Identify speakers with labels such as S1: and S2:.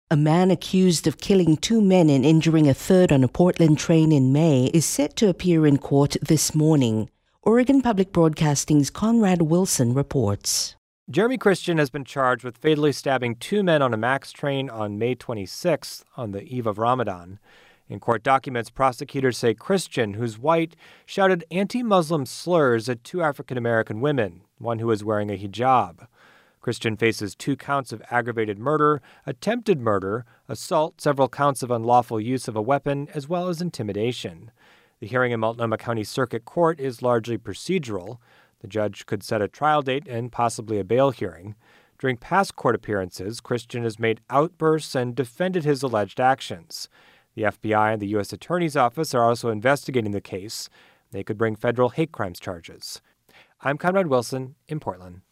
S1: A man accused of killing two men and injuring a third on a Portland train in May is set to appear in court this morning. Oregon Public Broadcasting's Conrad Wilson reports.
S2: Jeremy Christian has been charged with fatally stabbing two men on a MAX train on May 26th, on the eve of Ramadan. In court documents, prosecutors say Christian, who's white, shouted anti-Muslim slurs at two African-American women, one who was wearing a hijab. Christian faces 2 counts of aggravated murder, attempted murder, assault, several counts of unlawful use of a weapon, as well as intimidation. The hearing in Multnomah County Circuit Court is largely procedural. The judge could set a trial date and possibly a bail hearing. During past court appearances, Christian has made outbursts and defended his alleged actions. The FBI and the U.S. Attorney's Office are also investigating the case. They could bring federal hate crimes charges. I'm Conrad Wilson in Portland.